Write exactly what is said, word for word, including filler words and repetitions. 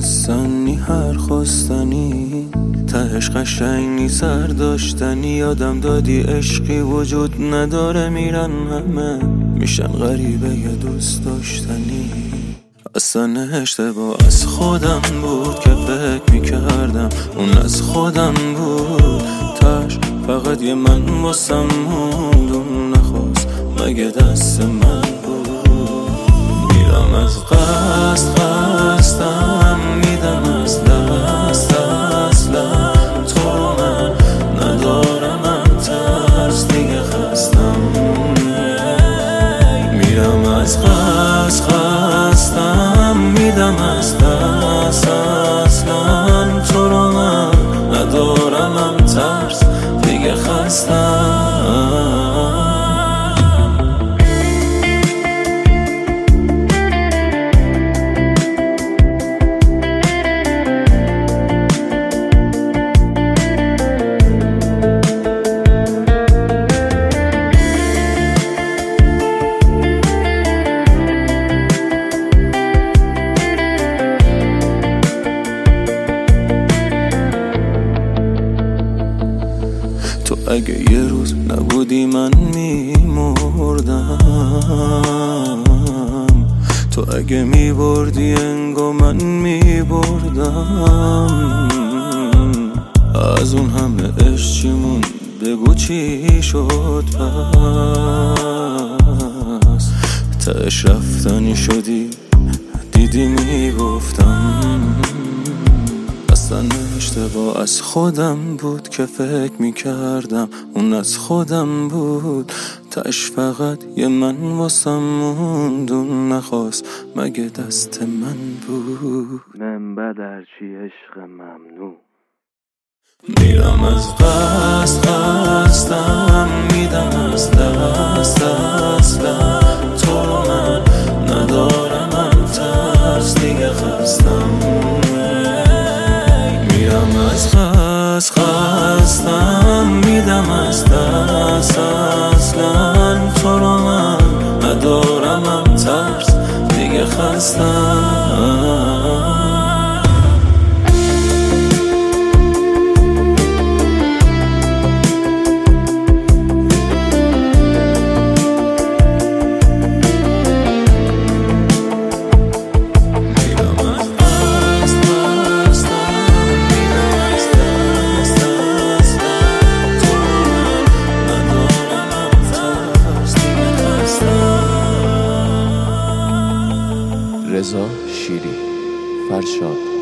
حسنی هر خواستنی تهش قشنگی سر داشتنی. یادم دادی عشقی وجود نداره، میرن همه میشن غریبه یه دوست داشتنی. اصلا اشتباه از خودم بود که فکر میکردم اون از خودم بود. تاش فقط یه من واسم موند، اون نخواست مگه دست من بود. میرم از قصد قصدم میدم از دست اصلا تو رو من ندارم، من ترس دیگه خستم. میرم از قصد قصدم میدم از دست اصلا تو رو من ندارم، من ترس دیگه خستم. تو اگه یه روز نبودی من میمردم، تو اگه میبردی انگار من میبردم. از اون همه عشق چی موند بگو چی شد پس؟ تهش رفتنی شدی دیدی میگفتم. اصلا اشتباه از خودم بود که فکر میکردم اون از خودم بود. تاش فقط یه من واسم موند، اون نخواست مگه دست من بود. من بدرچی عشق ممنوع. میرم از قصد قصدم میدم از دست اصلا تو رو من ندارم، من ترس دیگه خستم. میرم از قصد قصدم میدم از دست اصلا تو رو من ندارم، من ترس دیگه خستم. رضا شیری، فرشاد.